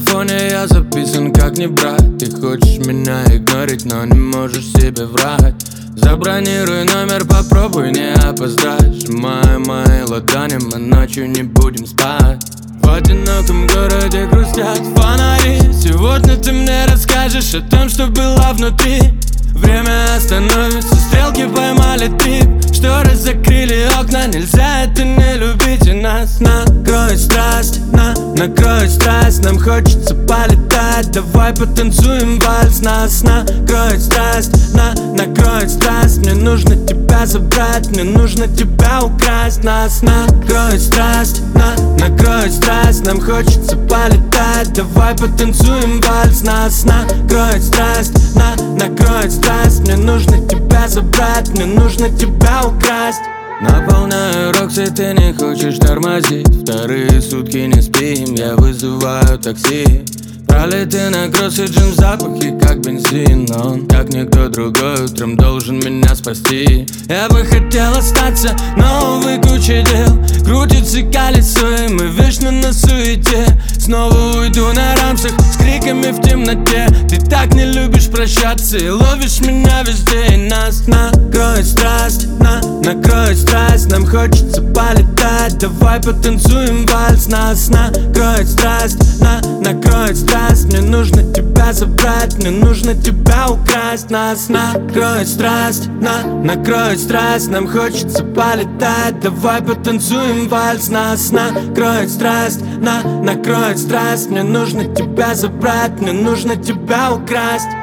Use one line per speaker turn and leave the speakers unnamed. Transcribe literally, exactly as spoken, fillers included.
телефоне я записан как не брать. Ты хочешь меня игнорить, но не можешь себе врать. Забронируй номер, попробуй не опоздать. Сжимай мои ладони, мы ночью не будем спать. В одиноком городе грустят фонари. Сегодня ты мне расскажешь о том, что было внутри. Время остановится, стрелки поймали трип. Шторы закрыли окна, нельзя это не любить. И нас накроет страсть, на, накроет страсть. Нам хочется полетать, давай потанцуем вальс. Нас накроет страсть, на, накроет страсть. Мне нужно тебя забрать, мне нужно тебя украсть. Нас накроет страсть, на, накроет страсть. Нам хочется полетать, давай потанцуем вальс. Нас накроет страсть, на, накроет страсть. Мне нужно тебя забрать, мне нужно тебя украсть. Наполняю Рокси, ты не хочешь тормозить. Вторые сутки не спим, я вызываю такси. Пролеты на кроссе, джин в запахе, как бензин. Но он, как никто другой, утром должен меня спасти. Я бы хотел остаться, но, увы, куча дел. Крутится колесо, и мы вечно на суете. Снова уйду на рамсах с криками в темноте. Ты так не любишь прощаться и ловишь меня везде. И нас накроет страсть, на, накроет страсть. Нам хочется полетать, давай потанцуем вальс. Нас накроет страсть, на, накроет страсть. Мне нужно тебя забрать, мне нужно тебя украсть. Нас накроет страсть, на, накроет страсть. Нам хочется полетать, давай потанцуем вальс. Нас накроет страсть, на, накроет страсть. Мне нужно тебя забрать, мне нужно тебя украсть.